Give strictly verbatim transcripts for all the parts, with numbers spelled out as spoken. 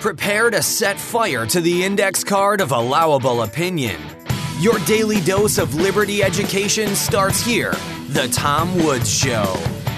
Prepare to set fire to the index card of allowable opinion. Your daily dose of liberty education starts here. The Tom Woods Show.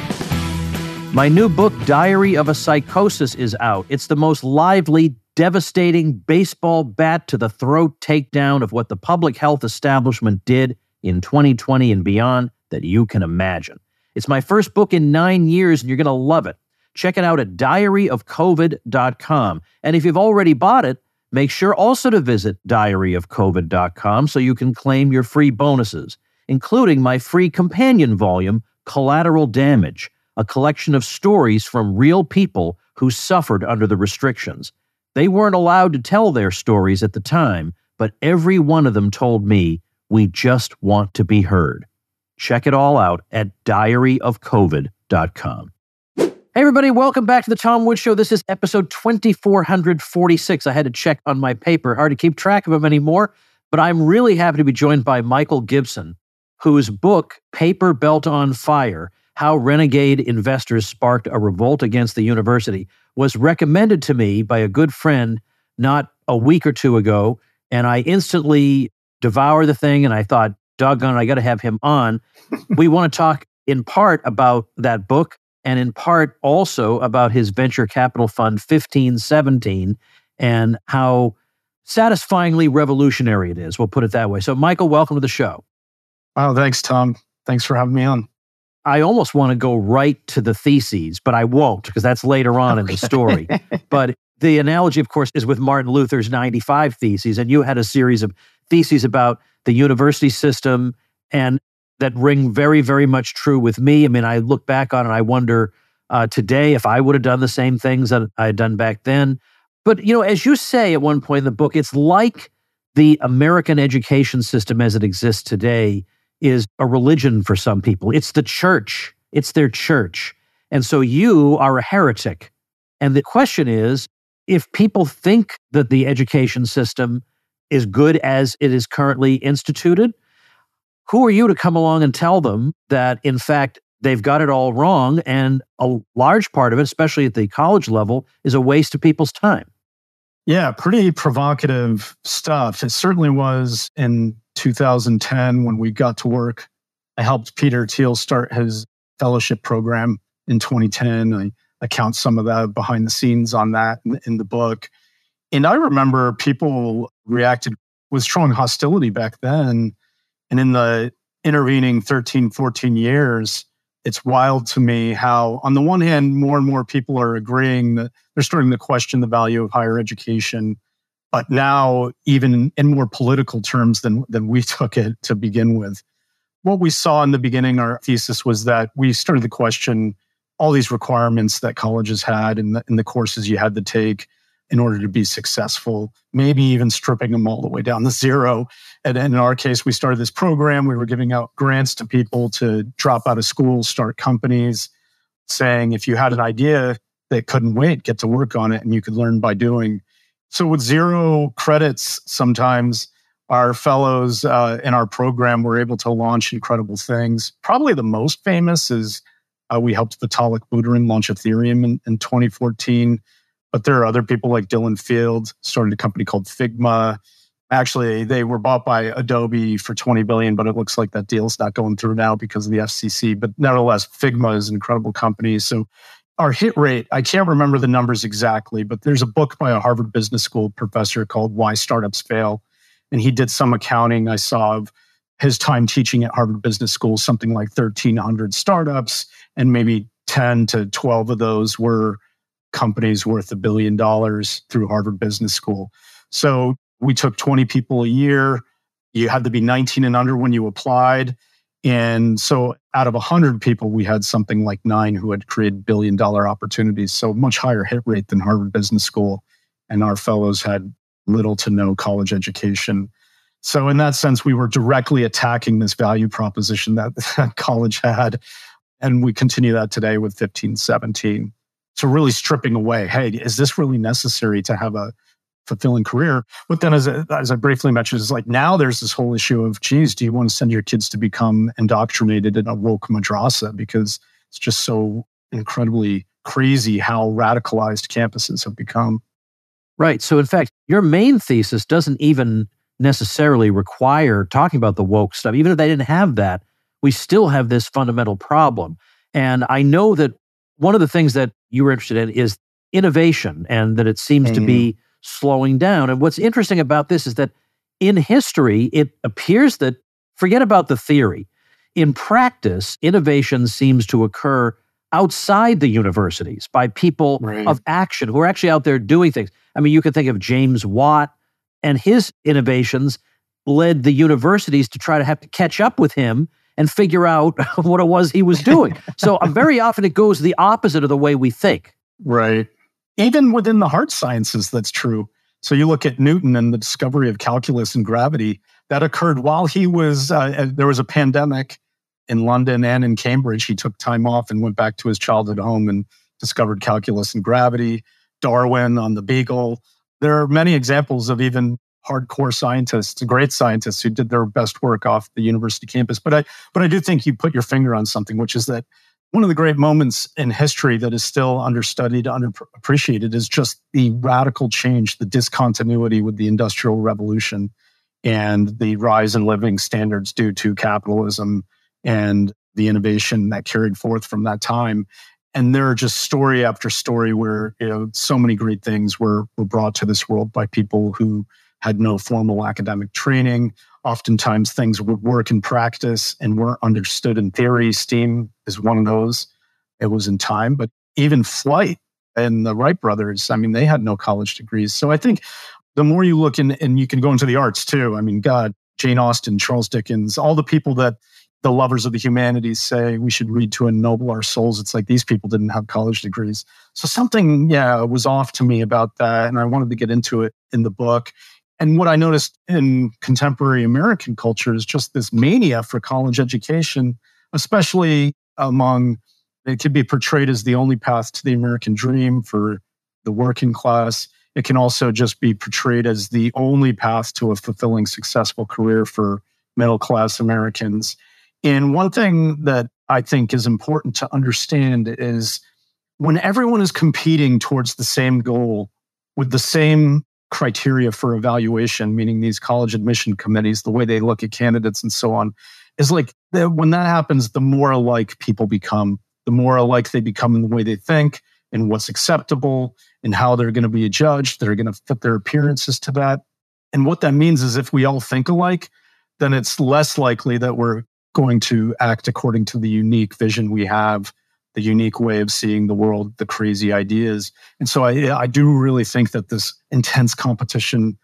My new book, Diary of a Psychosis, is out. It's the most lively, devastating baseball bat to the throat takedown of what the public health establishment did in twenty twenty and beyond that you can imagine. It's my first book in nine years, and you're going to love it. Check it out at diary of covid dot com. And if you've already bought it, make sure also to visit diary of covid dot com so you can claim your free bonuses, including my free companion volume, Collateral Damage, a collection of stories from real people who suffered under the restrictions. They weren't allowed to tell their stories at the time, but every one of them told me, we just want to be heard. Check it all out at diary of covid dot com. Hey everybody, welcome back to the Tom Woods Show. This is episode twenty-four forty-six. I had to check on my paper. Hard to keep track of them anymore, but I'm really happy to be joined by Michael Gibson, whose book, Paper Belt on Fire, How Renegade Investors Sparked a Revolt Against the University, was recommended to me by a good friend not a week or two ago, and I instantly devoured the thing, and I thought, doggone it, I got to have him on. We want to talk in part about that book, and in part also about his venture capital fund, fifteen seventeen, and how satisfyingly revolutionary it is. We'll put it that way. So, Michael, welcome to the show. Wow, thanks, Tom. Thanks for having me on. I almost want to go right to the theses, but I won't, because that's later on in the story. But the analogy, of course, is with Martin Luther's ninety-five Theses, and you had a series of theses about the university system, and that ring very, very much true with me. I mean, I look back on it, I wonder uh, today if I would have done the same things that I had done back then. But, you know, as you say at one point in the book, it's like the American education system as it exists today is a religion for some people. It's the church. It's their church. And so you are a heretic. And the question is, if people think that the education system is good as it is currently instituted, who are you to come along and tell them that, in fact, they've got it all wrong, and a large part of it, especially at the college level, is a waste of people's time? Yeah, pretty provocative stuff. It certainly was in two thousand ten when we got to work. I helped Peter Thiel start his fellowship program in twenty ten. I account some of that behind the scenes on that in, in the book. And I remember people reacted with strong hostility back then. And in the intervening thirteen, fourteen years, it's wild to me how, on the one hand, more and more people are agreeing that they're starting to question the value of higher education. But now, even in, in more political terms than, than we took it to begin with. What we saw in the beginning, our thesis was that we started to question all these requirements that colleges had and the, and the courses you had to take in order to be successful, maybe even stripping them all the way down to zero. And in our case, we started this program. We were giving out grants to people to drop out of school, start companies, saying if you had an idea that couldn't wait, get to work on it, and you could learn by doing. So with zero credits, sometimes our fellows uh, in our program were able to launch incredible things. Probably the most famous is uh, we helped Vitalik Buterin launch Ethereum in, in twenty fourteen. But there are other people like Dylan Field, started a company called Figma. Actually, they were bought by Adobe for twenty billion dollars, but it looks like that deal's not going through now because of the F C C. But nevertheless, Figma is an incredible company. So our hit rate, I can't remember the numbers exactly, but there's a book by a Harvard Business School professor called Why Startups Fail. And he did some accounting I saw of his time teaching at Harvard Business School, something like thirteen hundred startups, and maybe ten to twelve of those were companies worth a billion dollars through Harvard Business School. So we took twenty people a year. You had to be nineteen and under when you applied. And so out of one hundred people, we had something like nine who had created billion dollar opportunities. So much higher hit rate than Harvard Business School. And our fellows had little to no college education. So in that sense, we were directly attacking this value proposition that, that college had. And we continue that today with fifteen seventeen. So really stripping away, hey, is this really necessary to have a fulfilling career? But then as, I- as I briefly mentioned, it's like now there's this whole issue of, geez, do you want to send your kids to become indoctrinated in a woke madrasa? Because it's just so incredibly crazy how radicalized campuses have become. Right. So in fact, your main thesis doesn't even necessarily require talking about the woke stuff. Even if they didn't have that, we still have this fundamental problem. And I know that one of the things that you were interested in is innovation, and that it seems mm. to be slowing down. And what's interesting about this is that in history, it appears that, forget about the theory, in practice, innovation seems to occur outside the universities by people right. of action who are actually out there doing things. I mean, you can think of James Watt, and his innovations led the universities to try to have to catch up with him and figure out what it was he was doing. So uh, very often it goes the opposite of the way we think. Right. Even within the hard sciences, that's true. So you look at Newton and the discovery of calculus and gravity, that occurred while he was, uh, there was a pandemic in London and in Cambridge. He took time off and went back to his childhood home and discovered calculus and gravity. Darwin on the Beagle. There are many examples of even hardcore scientists, great scientists who did their best work off the university campus. But I, but I do think you put your finger on something, which is that one of the great moments in history that is still understudied, underappreciated, is just the radical change, the discontinuity with the Industrial Revolution and the rise in living standards due to capitalism and the innovation that carried forth from that time. And there are just story after story where, you know, so many great things were, were brought to this world by people who had no formal academic training. Oftentimes things would work in practice and weren't understood in theory. Steam is one of those. It was in time, but even flight and the Wright brothers, I mean, they had no college degrees. So I think the more you look in, and you can go into the arts too. I mean, God, Jane Austen, Charles Dickens, all the people that the lovers of the humanities say we should read to ennoble our souls. It's like these people didn't have college degrees. So something, yeah, was off to me about that. And I wanted to get into it in the book. And what I noticed in contemporary American culture is just this mania for college education, especially among, it could be portrayed as the only path to the American dream for the working class. It can also just be portrayed as the only path to a fulfilling, successful career for middle-class Americans. And one thing that I think is important to understand is when everyone is competing towards the same goal with the same criteria for evaluation, meaning these college admission committees, the way they look at candidates and so on, is like when that happens, the more alike people become, the more alike they become in the way they think and what's acceptable and how they're going to be judged. They're going to fit their appearances to that. And what that means is if we all think alike, then it's less likely that we're going to act according to the unique vision we have, the unique way of seeing the world, the crazy ideas. And so I, I do really think that this intense competition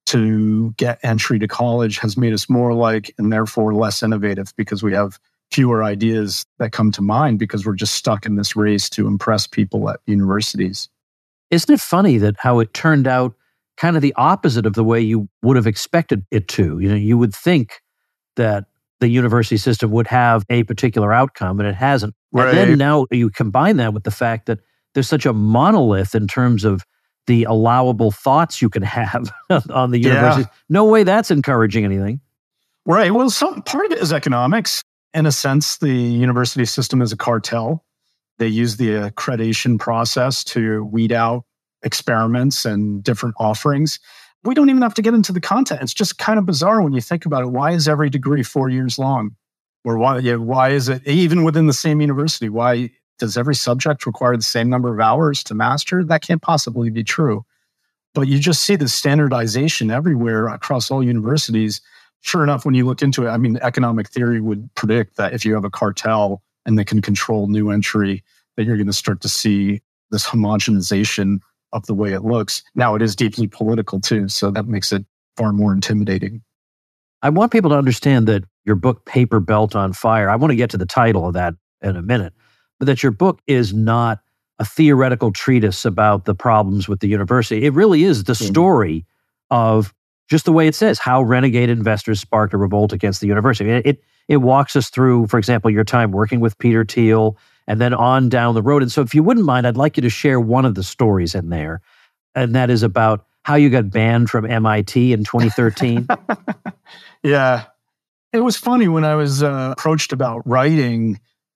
to get entry to college has made us more alike and therefore less innovative because we have fewer ideas that come to mind because we're just stuck in this race to impress people at universities. Isn't it funny that how it turned out kind of the opposite of the way you would have expected it to? You know, you would think that the university system would have a particular outcome, and it hasn't. Right. And then now you combine that with the fact that there's such a monolith in terms of the allowable thoughts you can have on the university. Yeah. No way that's encouraging anything. Right. Well, some part of it is economics. In a sense, the university system is a cartel. They use the accreditation process to weed out experiments and different offerings. We don't even have to get into the content. It's just kind of bizarre when you think about it. Why is every degree four years long? Or why, yeah, why is it, even within the same university, why does every subject require the same number of hours to master? That can't possibly be true. But you just see the standardization everywhere across all universities. Sure enough, when you look into it, I mean, economic theory would predict that if you have a cartel and they can control new entry, that you're going to start to see this homogenization of the way it looks. Now, it is deeply political too, so that makes it far more intimidating. I want people to understand that your book, Paper Belt on Fire, I want to get to the title of that in a minute, but that your book is not a theoretical treatise about the problems with the university. It really is the story of just the way it says, how renegade investors sparked a revolt against the university. It, it, it walks us through, for example, your time working with Peter Thiel, and then on down the road. And so if you wouldn't mind, I'd like you to share one of the stories in there. And that is about how you got banned from M I T in twenty thirteen. Yeah. It was funny when I was uh, approached about writing.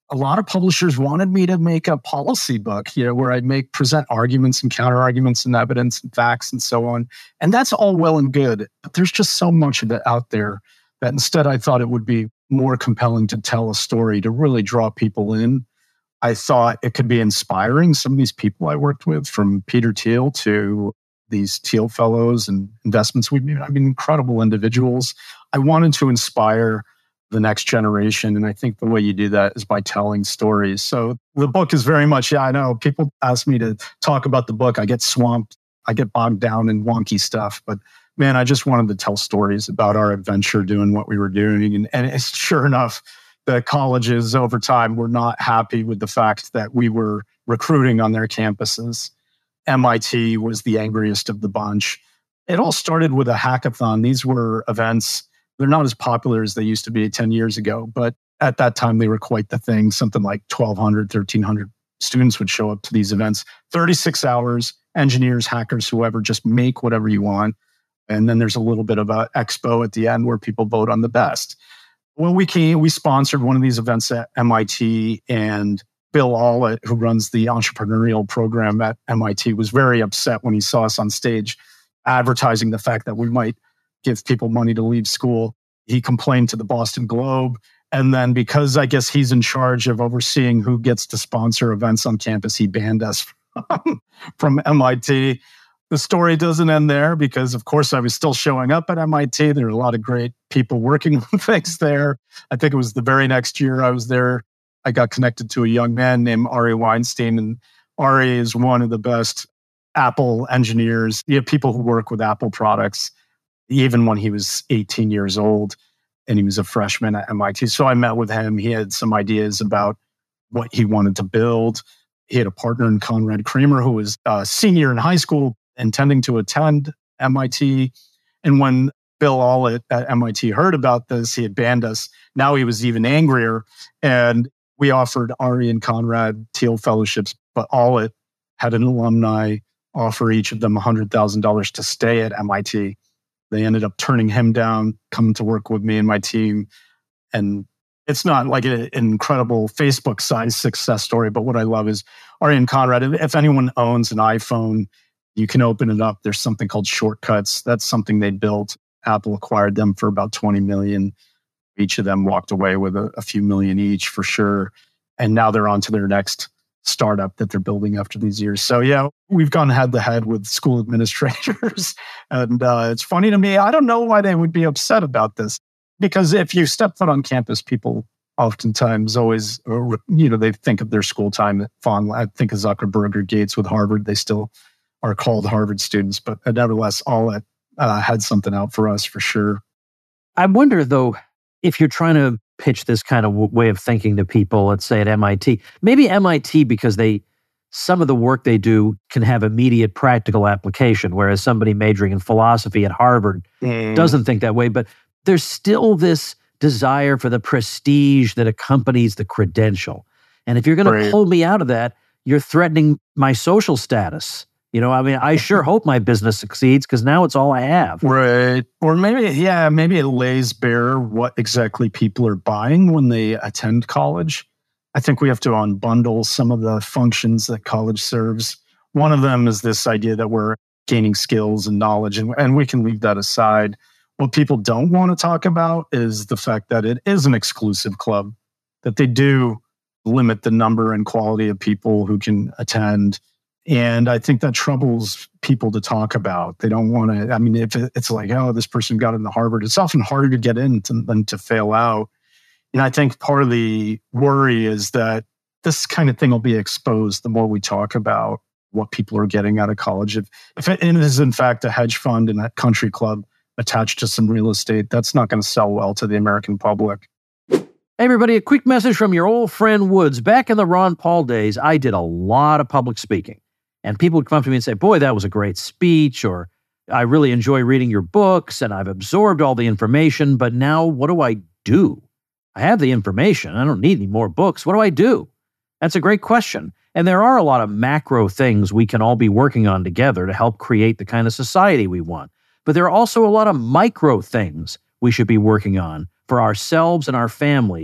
a lot of publishers wanted me to make a policy book, you know, where I'd make present arguments and counter arguments and evidence and facts and so on. And that's all well and good, but there's just so much of it out there that instead I thought it would be more compelling to tell a story to really draw people in. I thought it could be inspiring. Some of these people I worked with, from Peter Thiel to these Thiel Fellows and investments we've made, I mean, incredible individuals. I wanted to inspire the next generation. And I think the way you do that is by telling stories. So the book is very much, yeah, I know people ask me to talk about the book. I get swamped. I get bogged down in wonky stuff. But man, I just wanted to tell stories about our adventure doing what we were doing. And, and it's sure enough, the colleges over time were not happy with the fact that we were recruiting on their campuses. M I T was the angriest of the bunch. It all started with a hackathon. These were events. They're not as popular as they used to be ten years ago, but at that time they were quite the thing. Something like twelve hundred, thirteen hundred students would show up to these events. thirty-six hours, engineers, hackers, whoever, just make whatever you want. And then there's a little bit of an expo at the end where people vote on the best. Well, we came, we sponsored one of these events at M I T, and Bill Allett, who runs the entrepreneurial program at M I T, was very upset when he saw us on stage advertising the fact that we might give people money to leave school. He complained to the Boston Globe. And then because I guess he's in charge of overseeing who gets to sponsor events on campus, he banned us from, from M I T. The story doesn't end there because, of course, I was still showing up at M I T. There were a lot of great people working on things there. I think it was the very next year I was there, I got connected to a young man named Ari Weinstein. And Ari is one of the best Apple engineers. You have people who work with Apple products, even when he was eighteen years old and he was a freshman at M I T. So I met with him. He had some ideas about what he wanted to build. He had a partner in Conrad Kramer, who was a senior in high school, intending to attend M I T. And when Bill Allett at M I T heard about this, he had banned us. Now he was even angrier. And we offered Ari and Conrad Thiel fellowships, but Allett had an alumni offer each of them one hundred thousand dollars to stay at M I T. They ended up turning him down, coming to work with me and my team. And it's not like an incredible Facebook-sized success story, but what I love is Ari and Conrad, if anyone owns an iPhone, you can open it up. There's something called Shortcuts. That's something they built. Apple acquired them for about twenty million. Each of them walked away with a, a few million each for sure. And now they're on to their next startup that they're building after these years. So yeah, we've gone head to head with school administrators. And uh, it's funny to me, I don't know why they would be upset about this. Because if you step foot on campus, people oftentimes always, or, you know, they think of their school time fondly. I think of Zuckerberg or Gates with Harvard. They still are called Harvard students, but nevertheless, all that uh, had something out for us for sure. I wonder, though, if you're trying to pitch this kind of w- way of thinking to people, let's say at M I T, maybe M I T, because they some of the work they do can have immediate practical application, whereas somebody majoring in philosophy at Harvard mm. doesn't think that way. But there's still this desire for the prestige that accompanies the credential. And if you're going to pull me out of that, you're threatening my social status. You know, I mean, I sure hope my business succeeds because now it's all I have. Right. Or maybe, yeah, maybe it lays bare what exactly people are buying when they attend college. I think we have to unbundle some of the functions that college serves. One of them is this idea that we're gaining skills and knowledge, and, and we can leave that aside. What people don't want to talk about is the fact that it is an exclusive club, that they do limit the number and quality of people who can attend. And I think that troubles people to talk about. They don't want to, I mean, if it's like, oh, this person got into Harvard, it's often harder to get in than to fail out. And I think part of the worry is that this kind of thing will be exposed the more we talk about what people are getting out of college. If, if it is, in fact, a hedge fund and a country club attached to some real estate, that's not going to sell well to the American public. Hey, everybody, a quick message from your old friend Woods. Back in the Ron Paul days, I did a lot of public speaking. And people would come up to me and say, boy, that was a great speech, or I really enjoy reading your books, and I've absorbed all the information, but now what do I do? I have the information. I don't need any more books. What do I do? That's a great question. And there are a lot of macro things we can all be working on together to help create the kind of society we want. But there are also a lot of micro things we should be working on for ourselves and our families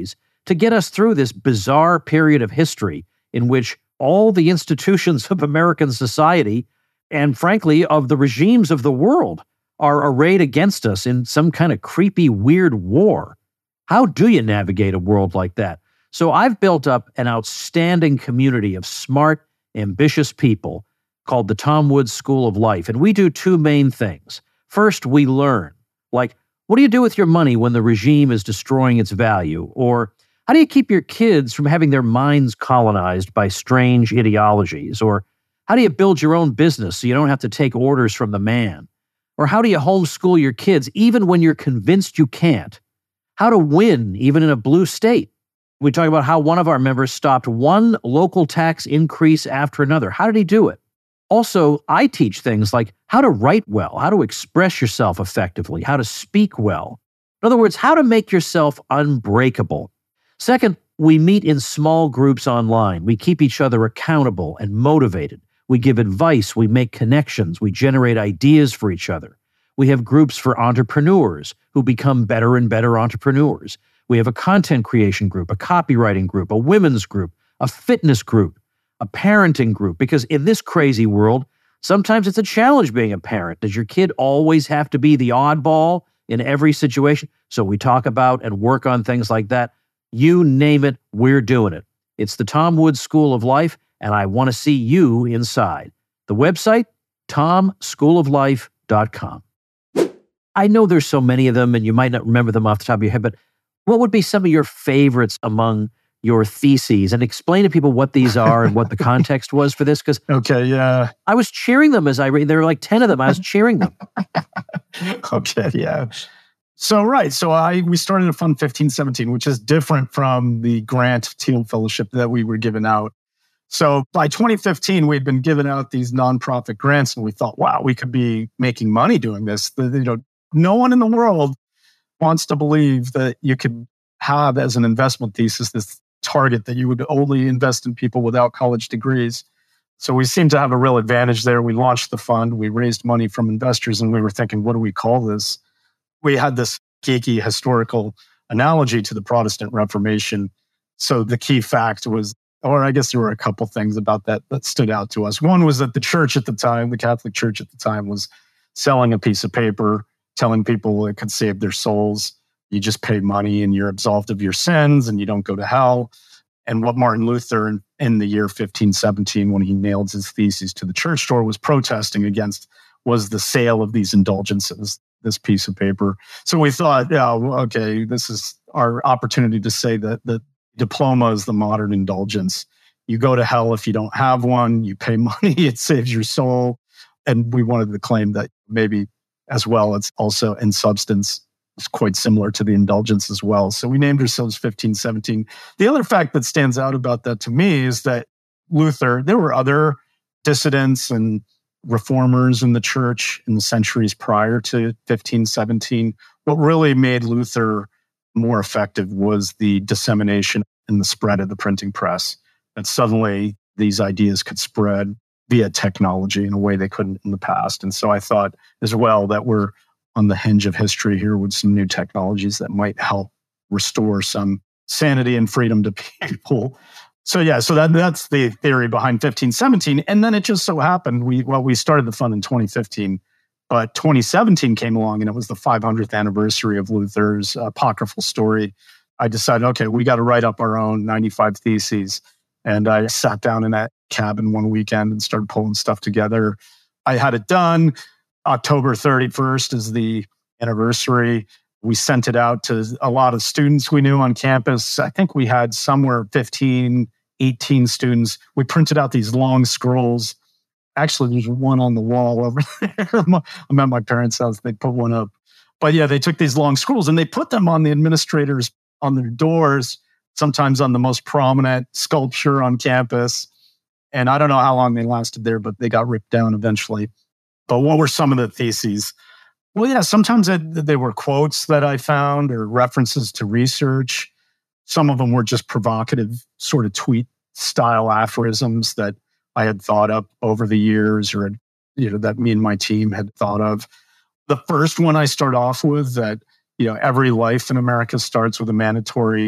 to get us through this bizarre period of history in which all the institutions of American society and, frankly, of the regimes of the world are arrayed against us in some kind of creepy, weird war. How do you navigate a world like that? So I've built up an outstanding community of smart, ambitious people called the Tom Woods School of Life. And we do two main things. First, we learn. Like, what do you do with your money when the regime is destroying its value? Or how do you keep your kids from having their minds colonized by strange ideologies? Or how do you build your own business so you don't have to take orders from the man? Or how do you homeschool your kids even when you're convinced you can't? How to win even in a blue state. We talk about how one of our members stopped one local tax increase after another. How did he do it? Also, I teach things like how to write well, how to express yourself effectively, how to speak well. In other words, how to make yourself unbreakable. Second, we meet in small groups online. We keep each other accountable and motivated. We give advice, we make connections, we generate ideas for each other. We have groups for entrepreneurs who become better and better entrepreneurs. We have a content creation group, a copywriting group, a women's group, a fitness group, a parenting group, because in this crazy world, sometimes it's a challenge being a parent. Does your kid always have to be the oddball in every situation? So we talk about and work on things like that. You name it, we're doing it. It's the Tom Woods School of Life, and I want to see you inside. The website, tom school of life dot com. I know there's so many of them, and you might not remember them off the top of your head, but what would be some of your favorites among your theses? And explain to people what these are and what the context was for this, because okay, yeah, I was cheering them as I read. There were like ten of them. I was cheering them. Okay, yeah. So, right. So I we started a fund fifteen seventeen, which is different from the Grant Thiel Fellowship that we were giving out. So by twenty fifteen, we'd been giving out these nonprofit grants, and we thought, wow, we could be making money doing this. The, you know, no one in the world wants to believe that you could have as an investment thesis this target that you would only invest in people without college degrees. So we seemed to have a real advantage there. We launched the fund, we raised money from investors, and we were thinking, what do we call this? We had this geeky historical analogy to the Protestant Reformation. So the key fact was, or I guess there were a couple things about that that stood out to us. One was that the church at the time, the Catholic Church at the time, was selling a piece of paper, telling people it could save their souls. You just pay money and you're absolved of your sins and you don't go to hell. And what Martin Luther in, in the year fifteen seventeen, when he nailed his theses to the church door, was protesting against was the sale of these indulgences, this piece of paper. So we thought, yeah, well, okay, this is our opportunity to say that the diploma is the modern indulgence. You go to hell if you don't have one. You pay money, it saves your soul. And we wanted to claim that maybe as well, it's also in substance, it's quite similar to the indulgence as well. So we named ourselves fifteen seventeen. The other fact that stands out about that to me is that Luther, there were other dissidents and reformers in the church in the centuries prior to fifteen seventeen. What really made Luther more effective was the dissemination and the spread of the printing press. That suddenly these ideas could spread via technology in a way they couldn't in the past. And so I thought as well that we're on the hinge of history here with some new technologies that might help restore some sanity and freedom to people. So yeah, so that that's the theory behind fifteen seventeen. And then it just so happened, we well, we started the fund in twenty fifteen, but twenty seventeen came along and it was the five hundredth anniversary of Luther's apocryphal story. I decided, okay, we got to write up our own ninety-five theses. And I sat down in that cabin one weekend and started pulling stuff together. I had it done. October thirty-first is the anniversary. We sent it out to a lot of students we knew on campus. I think we had somewhere fifteen, eighteen students. We printed out these long scrolls. Actually, there's one on the wall over there. I'm at my parents' house. They put one up. But yeah, they took these long scrolls and they put them on the administrators, on their doors, sometimes on the most prominent sculpture on campus. And I don't know how long they lasted there, but they got ripped down eventually. But what were some of the theses? Well, yeah, sometimes it, they were quotes that I found or references to research. Some of them were just provocative sort of tweet style aphorisms that I had thought up over the years or, you know, that me and my team had thought of. The first one I start off with that, you know, every life in America starts with a mandatory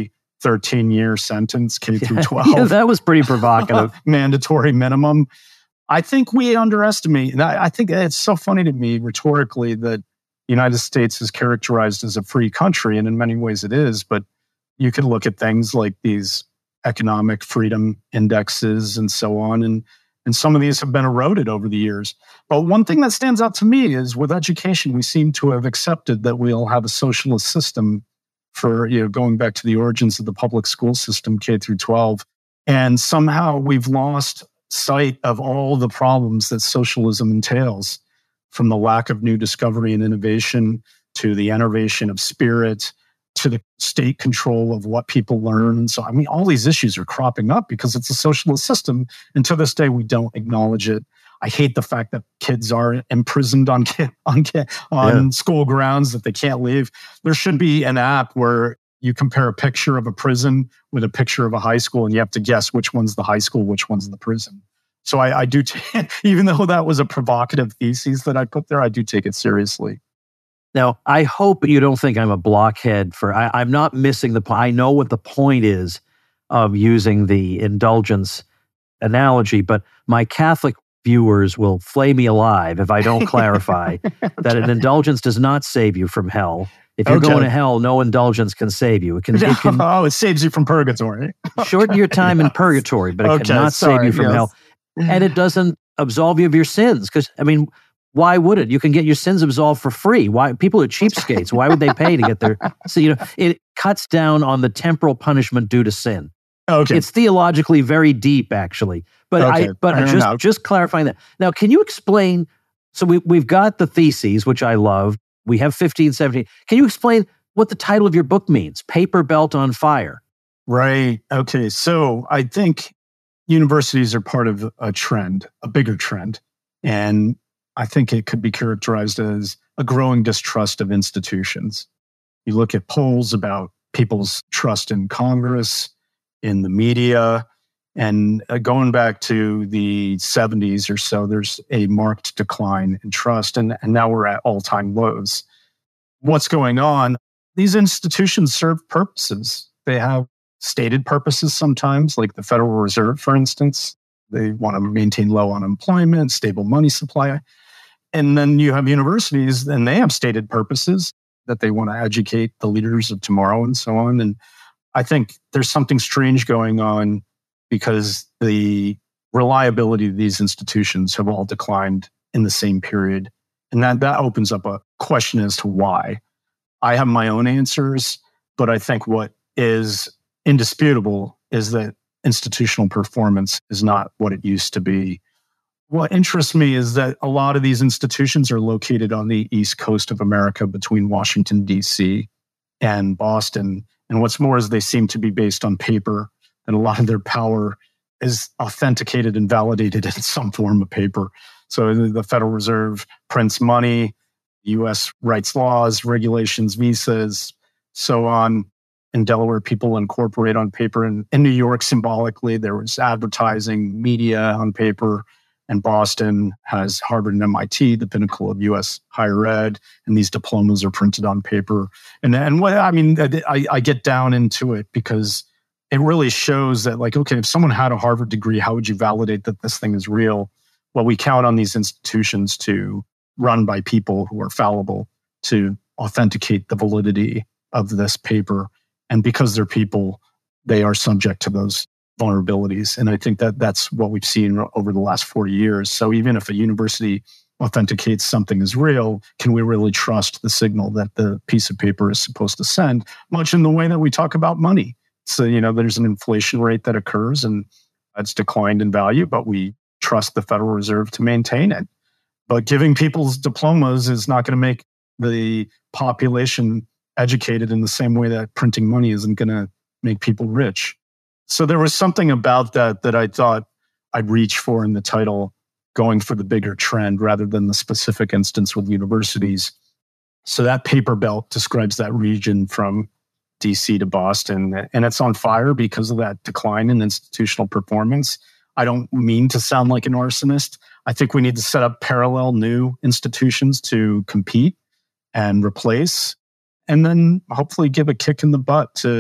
thirteen-year sentence, K through twelve. Yeah, that was pretty provocative. Mandatory minimum. I think we underestimate, and I, I think it's so funny to me rhetorically that the United States is characterized as a free country, and in many ways it is, but you can look at things like these economic freedom indexes and so on, and, and some of these have been eroded over the years. But one thing that stands out to me is with education, we seem to have accepted that we'll have a socialist system for, you know, going back to the origins of the public school system, K through twelve. And somehow we've lost sight of all the problems that socialism entails, from the lack of new discovery and innovation to the enervation of spirit to the state control of what people learn. And so, I mean, all these issues are cropping up because it's a socialist system. And to this day, we don't acknowledge it. I hate the fact that kids are imprisoned on on, on yeah. school grounds, that they can't leave. There should be an app where you compare a picture of a prison with a picture of a high school, and you have to guess which one's the high school, which one's the prison. So I, I do, t- even though that was a provocative thesis that I put there, I do take it seriously. Now, I hope you don't think I'm a blockhead for, I, I'm not missing the point. I know what the point is of using the indulgence analogy, but my Catholic viewers will flay me alive if I don't clarify okay. that an indulgence does not save you from hell. If you're okay. going to hell, no indulgence can save you. It can, it can oh, it saves you from purgatory. shorten your time yes. in purgatory, but it okay, cannot sorry, save you from yes. hell. And it doesn't absolve you of your sins. Because, I mean, why would it? You can get your sins absolved for free. Why? People are cheapskates. Why would they pay to get their... So, you know, it cuts down on the temporal punishment due to sin. Okay. It's theologically very deep, actually. But okay. I but I just, just clarifying that. Now, can you explain... So we, we've got the theses, which I love. We have fifteen, seventeen. Can you explain what the title of your book means? Paper Belt on Fire. Right. Okay. So I think universities are part of a trend, a bigger trend. And I think it could be characterized as a growing distrust of institutions. You look at polls about people's trust in Congress, in the media, and going back to the seventies or so, there's a marked decline in trust. And, and now we're at all-time lows. What's going on? These institutions serve purposes. They have stated purposes sometimes, like the Federal Reserve, for instance. They want to maintain low unemployment, stable money supply. And then you have universities, and they have stated purposes that they want to educate the leaders of tomorrow and so on. And I think there's something strange going on because the reliability of these institutions have all declined in the same period. And that, that opens up a question as to why. I have my own answers, but I think what is indisputable is that institutional performance is not what it used to be. What interests me is that a lot of these institutions are located on the East Coast of America between Washington, D C and Boston. And what's more is they seem to be based on paper, and a lot of their power is authenticated and validated in some form of paper. So the Federal Reserve prints money, the U S writes laws, regulations, visas, so on. In Delaware, people incorporate on paper. And in New York, symbolically, there was advertising, media on paper. And Boston has Harvard and M I T, the pinnacle of U S higher ed, and these diplomas are printed on paper. And and what I mean, I, I get down into it because it really shows that, like, okay, if someone had a Harvard degree, how would you validate that this thing is real? Well, we count on these institutions to run by people who are fallible to authenticate the validity of this paper. And because they're people, they are subject to those vulnerabilities. And I think that that's what we've seen over the last forty years. So even if a university authenticates something as real, can we really trust the signal that the piece of paper is supposed to send? Much in the way that we talk about money. So, you know, there's an inflation rate that occurs and it's declined in value, but we trust the Federal Reserve to maintain it. But giving people's diplomas is not going to make the population educated in the same way that printing money isn't going to make people rich. So there was something about that that I thought I'd reach for in the title, going for the bigger trend rather than the specific instance with universities. So that paper belt describes that region from D C to Boston, and it's on fire because of that decline in institutional performance. I don't mean to sound like an arsonist. I think we need to set up parallel new institutions to compete and replace, and then hopefully give a kick in the butt to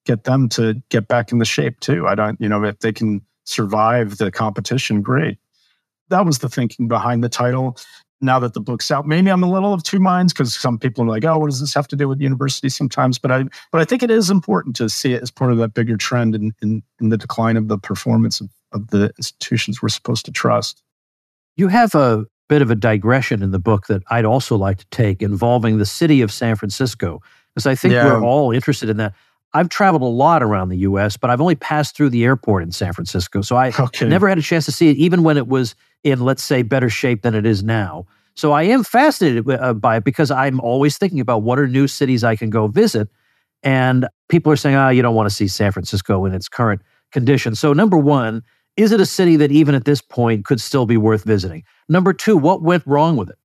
get them to get back in the shape too. I don't, you know, if they can survive the competition, great. That was the thinking behind the title. Now that the book's out, maybe I'm a little of two minds because some people are like, oh, what does this have to do with university sometimes? But I but I think it is important to see it as part of that bigger trend in, in, in the decline of the performance of, of the institutions we're supposed to trust. You have a bit of a digression in the book that I'd also like to take involving the city of San Francisco, because I think Yeah. we're all interested in that. I've traveled a lot around the U S, but I've only passed through the airport in San Francisco. So I Okay. never had a chance to see it, even when it was in, let's say, better shape than it is now. So I am fascinated uh, by it because I'm always thinking about what are new cities I can go visit. And people are saying, oh, you don't want to see San Francisco in its current condition. So number one, is it a city that even at this point could still be worth visiting? Number two, what went wrong with it?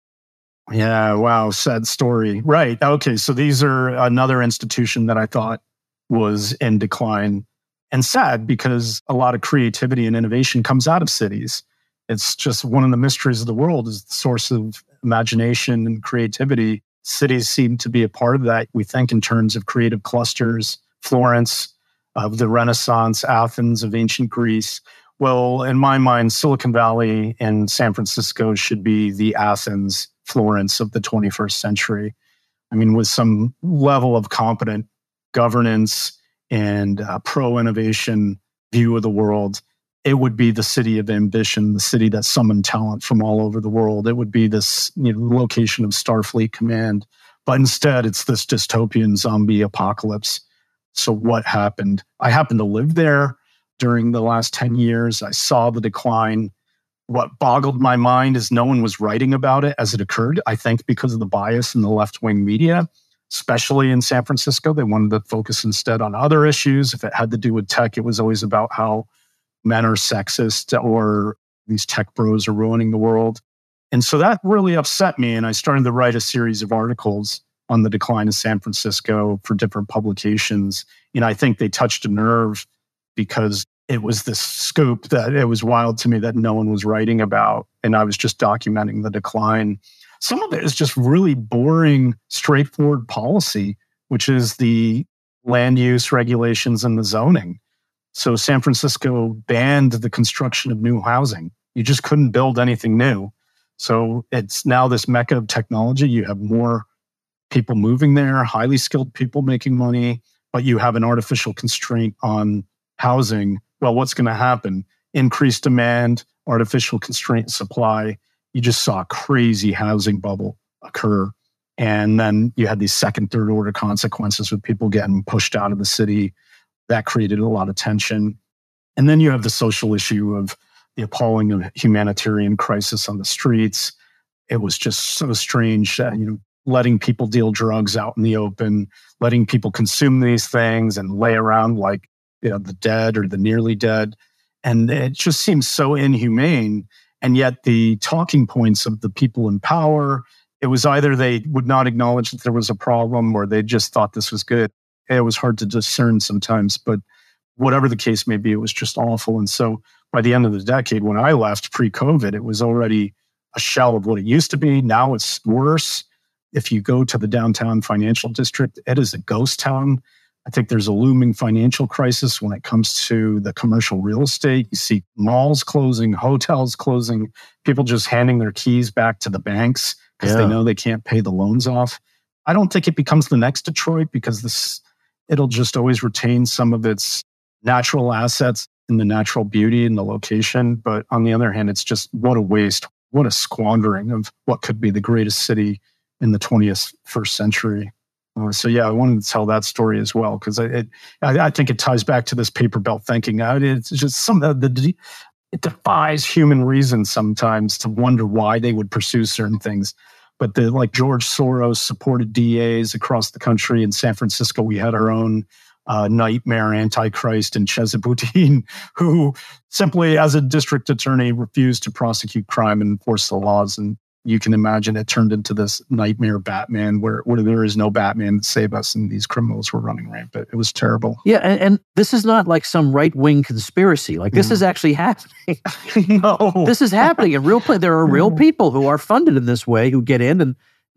Yeah, wow, sad story. Right. Okay, so these are another institution that I thought was in decline, and sad because a lot of creativity and innovation comes out of cities. It's just one of the mysteries of the world is the source of imagination and creativity. Cities seem to be a part of that. We think in terms of creative clusters, Florence, of the Renaissance, Athens, of ancient Greece. Well, in my mind, Silicon Valley and San Francisco should be the Athens, Florence of the twenty-first century. I mean, with some level of competent governance and uh, pro-innovation view of the world, it would be the city of ambition, the city that summoned talent from all over the world. It would be this, you know, location of Starfleet Command. But instead, it's this dystopian zombie apocalypse. So what happened? I happened to live there during the last ten years. I saw the decline. What boggled my mind is no one was writing about it as it occurred, I think because of the bias in the left-wing media, especially in San Francisco. They wanted to focus instead on other issues. If it had to do with tech, it was always about how men are sexist or these tech bros are ruining the world. And so that really upset me. And I started to write a series of articles on the decline of San Francisco for different publications. And I think they touched a nerve because it was this scoop that it was wild to me that no one was writing about. And I was just documenting the decline. Some of it is just really boring, straightforward policy, which is the land use regulations and the zoning. So San Francisco banned the construction of new housing. You just couldn't build anything new. So it's now this mecca of technology. You have more people moving there, highly skilled people making money, but you have an artificial constraint on housing. Well, what's going to happen? Increased demand, artificial constraint supply. You just saw a crazy housing bubble occur. And then you had these second, third order consequences with people getting pushed out of the city. That created a lot of tension. And then you have the social issue of the appalling humanitarian crisis on the streets. It was just so strange, uh, you know, letting people deal drugs out in the open, letting people consume these things and lay around like, you know, the dead or the nearly dead. And it just seems so inhumane. And yet the talking points of the people in power, it was either they would not acknowledge that there was a problem or they just thought this was good. It was hard to discern sometimes, but whatever the case may be, it was just awful. And so by the end of the decade, when I left pre-COVID, it was already a shell of what it used to be. Now it's worse. If you go to the downtown financial district, it is a ghost town. I think there's a looming financial crisis when it comes to the commercial real estate. You see malls closing, hotels closing, people just handing their keys back to the banks because Yeah. they know they can't pay the loans off. I don't think it becomes the next Detroit because this it'll just always retain some of its natural assets and the natural beauty and the location. But on the other hand, it's just what a waste, what a squandering of what could be the greatest city in the twenty-first century. Uh, so yeah, I wanted to tell that story as well because it, I, I think it ties back to this paper belt thinking. Uh, It's just some of the it defies human reason sometimes to wonder why they would pursue certain things. But the like George Soros supported D As across the country. In San Francisco, we had our own uh, nightmare antichrist in Cheziboutin, who simply, as a district attorney, refused to prosecute crime and enforce the laws. And you can imagine it turned into this nightmare Batman where, where there is no Batman to save us and these criminals were running rampant. It was terrible. Yeah, and, and this is not like some right-wing conspiracy. Like, this Mm. is actually happening. No. This is happening in real play. There are real people who are funded in this way who get in, and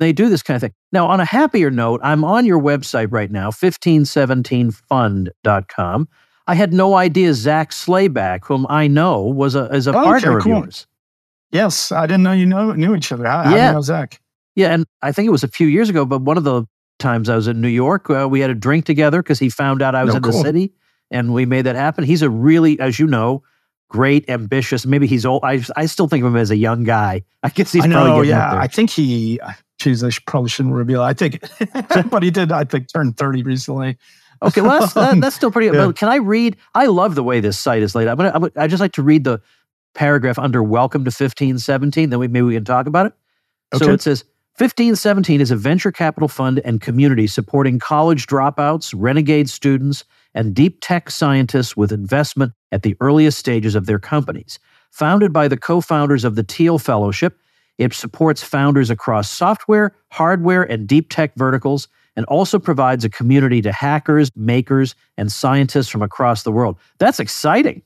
They do this kind of thing. Now, on a happier note, I'm on your website right now, fifteen seventeen fund dot com. I had no idea Zach Slayback, whom I know, was a is a Okay, partner of cool. yours. Yes, I didn't know you know knew each other. How, how do Yeah. you know Zach? Yeah, and I think it was a few years ago, but one of the times I was in New York, uh, we had a drink together because he found out I was No, in the cool. city, and we made that happen. He's a really, as you know, great, ambitious. Maybe he's old. I I still think of him as a young guy. I guess he's I probably know, getting yeah. up there. I think he, geez, I should, probably shouldn't reveal. I think, but he did, I think, turn thirty recently. Okay, well, that's, that, that's still pretty. Yeah. But can I read? I love the way this site is laid out. I'm gonna, I'm gonna, I just like to read the paragraph under "Welcome to fifteen seventeen." Then we maybe we can talk about it. So Okay. it says, fifteen seventeen is a venture capital fund and community supporting college dropouts, renegade students, and deep tech scientists with investment at the earliest stages of their companies. Founded by the co-founders of the Teal Fellowship, it supports founders across software, hardware, and deep tech verticals, and also provides a community to hackers, makers, and scientists from across the world. That's exciting.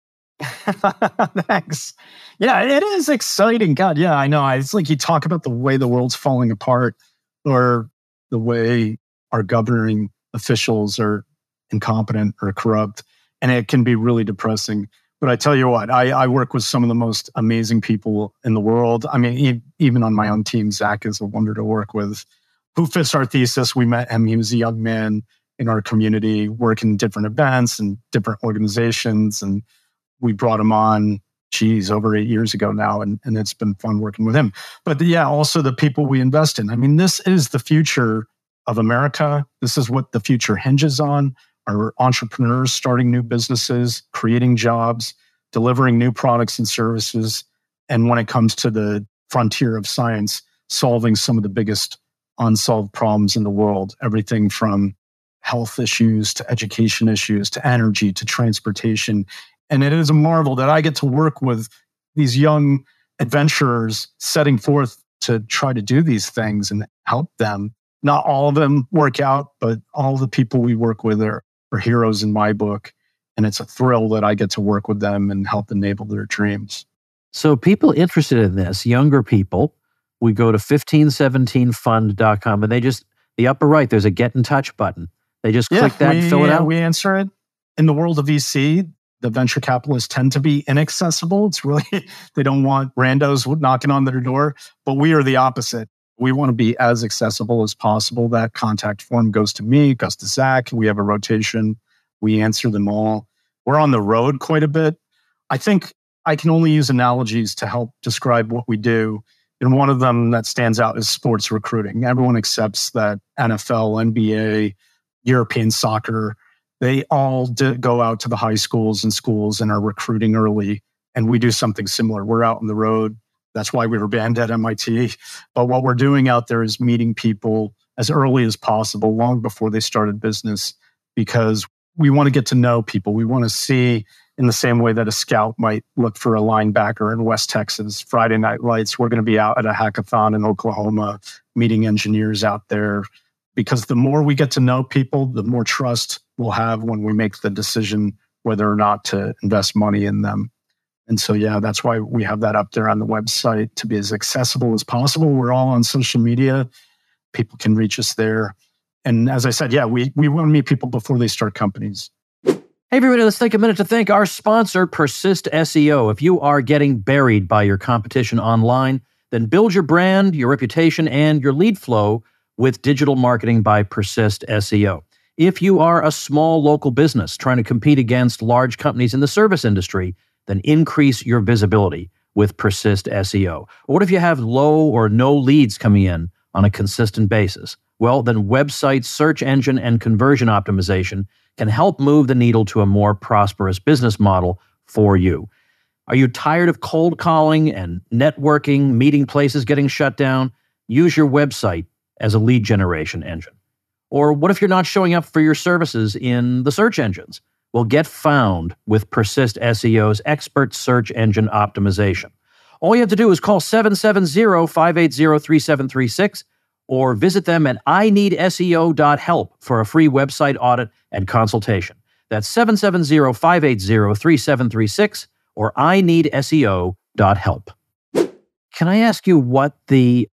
Thanks. Yeah, it is exciting. God, yeah, I know. It's like you talk about the way the world's falling apart or the way our governing officials are incompetent or corrupt, and it can be really depressing. But I tell you what, I, I work with some of the most amazing people in the world. I mean, e- even on my own team, Zach is a wonder to work with. Who fits our thesis? We met him. He was a young man in our community working different events and different organizations. And we brought him on, geez, over eight years ago now. And, and it's been fun working with him. But yeah, also the people we invest in. I mean, this is the future of America. This is what the future hinges on. Our entrepreneurs starting new businesses, creating jobs, delivering new products and services. And when it comes to the frontier of science, solving some of the biggest unsolved problems in the world, everything from health issues to education issues to energy to transportation. And it is a marvel that I get to work with these young adventurers setting forth to try to do these things and help them. Not all of them work out, but all the people we work with are, are heroes in my book. And it's a thrill that I get to work with them and help enable their dreams. So people interested in this, younger people, we go to fifteen seventeen fund dot com and they just, the upper right, there's a get in touch button. They just click that we, and fill it yeah, out. We answer it. In the world of V C, the venture capitalists tend to be inaccessible. It's really, they don't want randos knocking on their door, but we are the opposite. We want to be as accessible as possible. That contact form goes to me, goes to Zach. We have a rotation. We answer them all. We're on the road quite a bit. I think I can only use analogies to help describe what we do. And one of them that stands out is sports recruiting. Everyone accepts that N F L, N B A, European soccer, they all do go out to the high schools and schools and are recruiting early. And we do something similar. We're out on the road. That's why we were banned at M I T. But what we're doing out there is meeting people as early as possible, long before they started business, because we want to get to know people. We want to see, in the same way that a scout might look for a linebacker in West Texas, Friday Night Lights, we're going to be out at a hackathon in Oklahoma, meeting engineers out there. Because the more we get to know people, the more trust we'll have when we make the decision whether or not to invest money in them. And so, yeah, that's why we have that up there on the website, to be as accessible as possible. We're all on social media. People can reach us there. And as I said, yeah, we, we want to meet people before they start companies. Hey, everybody, let's take a minute to thank our sponsor, Persist S E O. If you are getting buried by your competition online, then build your brand, your reputation, and your lead flow with digital marketing by Persist S E O. If you are a small local business trying to compete against large companies in the service industry, then increase your visibility with Persist S E O. Or what if you have low or no leads coming in on a consistent basis? Well, then website search engine and conversion optimization can help move the needle to a more prosperous business model for you. Are you tired of cold calling and networking, meeting places getting shut down? Use your website as a lead generation engine. Or what if you're not showing up for your services in the search engines? Well, get found with Persist S E O's expert search engine optimization. All you have to do is call seven seven zero, five eight zero, three seven three six or visit them at I need S E O dot help for a free website audit and consultation. That's seven seven zero, five eight zero, three seven three six or I need S E O dot help. Can I ask you what the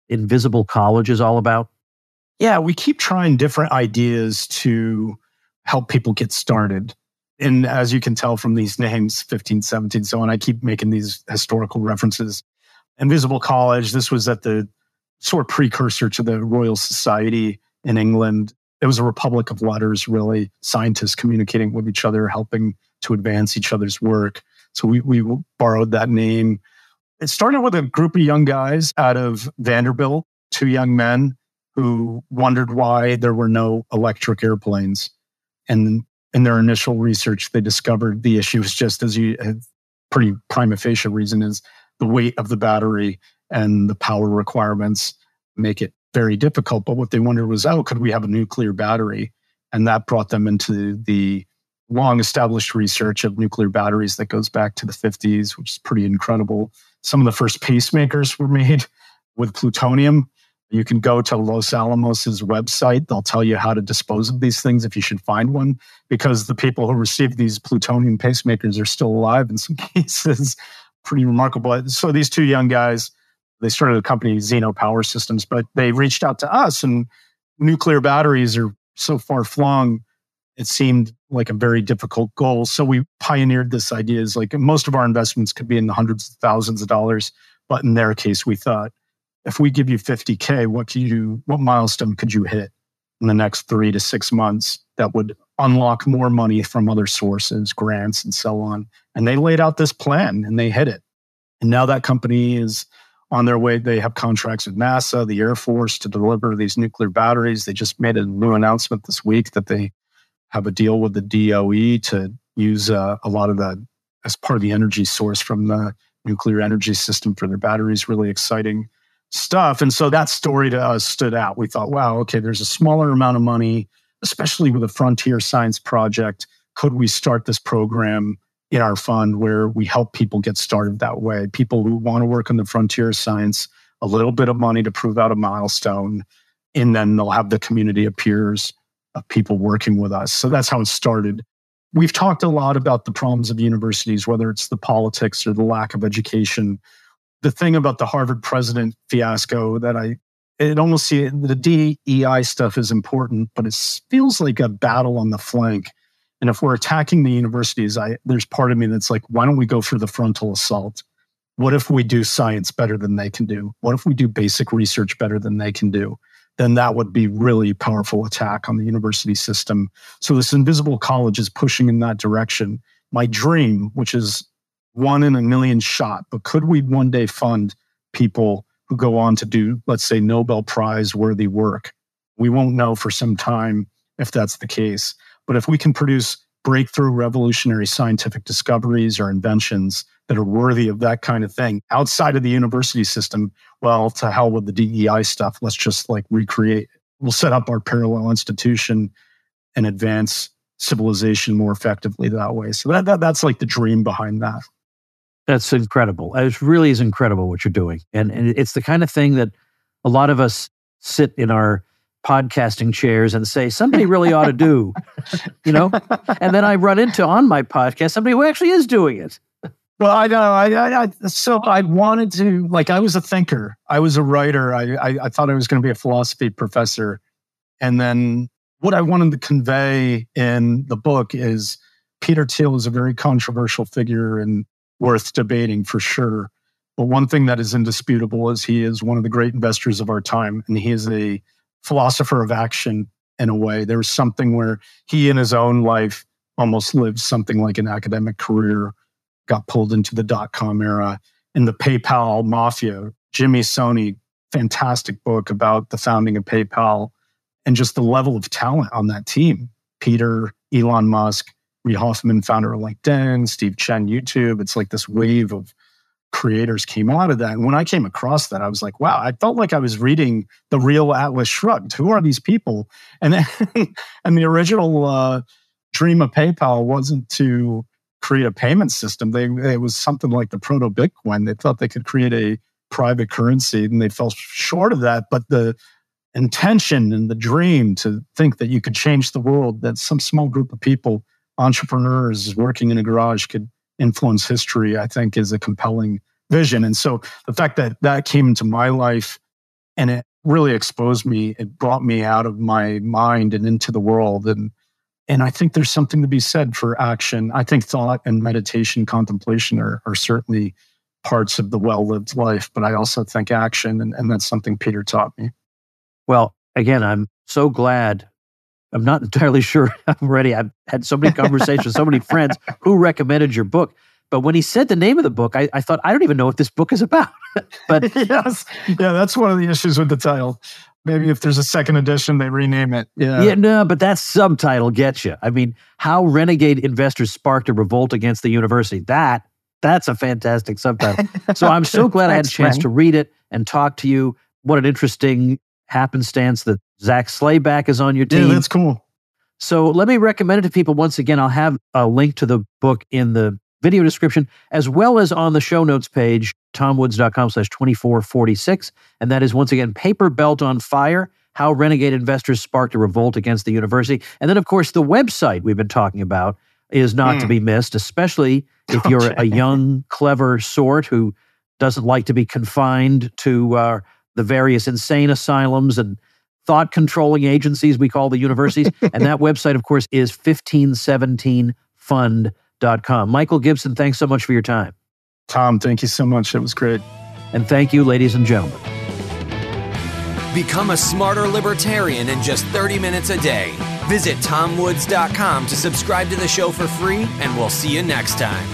Invisible College is all about? Yeah, we keep trying different ideas to help people get started. And as you can tell from these names, fifteen, seventeen, so on, I keep making these historical references. Invisible College, this was at the sort of precursor to the Royal Society in England. It was a republic of letters, really, scientists communicating with each other, helping to advance each other's work. So we, we borrowed that name. It started with a group of young guys out of Vanderbilt, two young men who wondered why there were no electric airplanes. And in their initial research, they discovered the issue is just as you, a pretty prima facie reason is the weight of the battery and the power requirements make it very difficult. But what they wondered was, oh, could we have a nuclear battery? And that brought them into the long established research of nuclear batteries that goes back to the fifties, which is pretty incredible. Some of the first pacemakers were made with plutonium. You can go to Los Alamos's website. They'll tell you how to dispose of these things if you should find one, because the people who received these plutonium pacemakers are still alive in some cases. Pretty remarkable. So these two young guys, they started a company, Zeno Power Systems, but they reached out to us, and nuclear batteries are so far flung, it seemed like a very difficult goal. So we pioneered this idea is like most of our investments could be in the hundreds of thousands of dollars. But in their case, we thought, if we give you fifty K, what could you, what milestone could you hit in the next three to six months that would unlock more money from other sources, grants, and so on? And they laid out this plan and they hit it. And now that company is on their way. They have contracts with NASA, the Air Force to deliver these nuclear batteries. They just made a new announcement this week that they have a deal with the D O E to use uh, a lot of the, as part of the energy source from the nuclear energy system for their batteries. Really exciting stuff. And so that story to us stood out. We thought, wow, okay, there's a smaller amount of money, especially with a frontier science project. Could we start this program in our fund where we help people get started that way? People who want to work on the frontier of science, a little bit of money to prove out a milestone, and then they'll have the community of peers of people working with us. So that's how it started. We've talked a lot about the problems of universities, whether it's the politics or the lack of education. The thing about the Harvard president fiasco that I, it almost see the D E I stuff is important, but it feels like a battle on the flank. And if we're attacking the universities, I, there's part of me that's like, why don't we go for the frontal assault? What if we do science better than they can do? What if we do basic research better than they can do? Then that would be really powerful attack on the university system. So this Invisible College is pushing in that direction. My dream, which is one in a million shot, but could we one day fund people who go on to do, let's say, Nobel Prize worthy work? We won't know for some time if that's the case. But if we can produce breakthrough revolutionary scientific discoveries or inventions that are worthy of that kind of thing outside of the university system, well, to hell with the D E I stuff. Let's just like recreate. We'll set up our parallel institution and advance civilization more effectively that way. So that, that that's like the dream behind that. That's incredible. It really is incredible what you're doing. And, and it's the kind of thing that a lot of us sit in our podcasting chairs and say, somebody really ought to do, you know? And then I run into on my podcast somebody who actually is doing it. Well, I know. I, I, I so I wanted to, like, I was a thinker. I was a writer. I, I, I thought I was going to be a philosophy professor. And then what I wanted to convey in the book is Peter Thiel is a very controversial figure and worth debating for sure. But one thing that is indisputable is he is one of the great investors of our time. And he is a philosopher of action in a way. There was something where he in his own life almost lived something like an academic career, got pulled into the dot-com era, and the PayPal mafia. Jimmy Soni, fantastic book about the founding of PayPal and just the level of talent on that team. Peter, Elon Musk, Reid Hoffman, founder of LinkedIn, Steve Chen, YouTube. It's like this wave of creators came out of that. And when I came across that, I was like, wow, I felt like I was reading The Real Atlas Shrugged. Who are these people? And then, and the original uh, dream of PayPal wasn't to create a payment system. They, it was something like the proto-Bitcoin. They thought they could create a private currency, and they fell short of that. But the intention and the dream to think that you could change the world, that some small group of people, entrepreneurs working in a garage, could influence history, I think is a compelling vision. And so the fact that that came into my life And it really exposed me. It brought me out of my mind and into the world. And and I think there's something to be said for action. I think thought and meditation, contemplation are, are certainly parts of the well-lived life, but I also think action, and, and that's something Peter taught me. Well, again, I'm so glad. I'm not entirely sure I'm ready. I've had so many conversations with so many friends who recommended your book. But when he said the name of the book, I, I thought, I don't even know what this book is about. But yes, yeah, that's one of the issues with the title. Maybe if there's a second edition, they rename it. Yeah, yeah, no, but that subtitle gets you. I mean, how renegade investors sparked a revolt against the university. That that's a fantastic subtitle. So I'm so glad I had a chance friend. to read it and talk to you. What an interesting happenstance that Zach Slayback is on your team. Yeah, that's cool. So let me recommend it to people once again. I'll have a link to the book in the video description, as well as on the show notes page, tomwoods.com slash 2446. And that is, once again, Paper Belt on Fire, How Renegade Investors Sparked a Revolt Against the University. And then, of course, the website we've been talking about is not mm. to be missed, especially if you're okay. a young, clever sort who doesn't like to be confined to uh, the various insane asylums and thought-controlling agencies we call the universities. And that website, of course, is fifteen seventeen fund dot com. Michael Gibson, thanks so much for your time. Tom, thank you so much. It was great. And thank you, ladies and gentlemen. Become a smarter libertarian in just thirty minutes a day. Visit tom woods dot com to subscribe to the show for free, and we'll see you next time.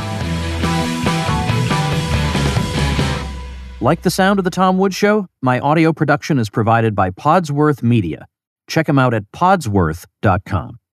Like the sound of The Tom Woods Show? My audio production is provided by Podsworth Media. Check them out at podsworth dot com.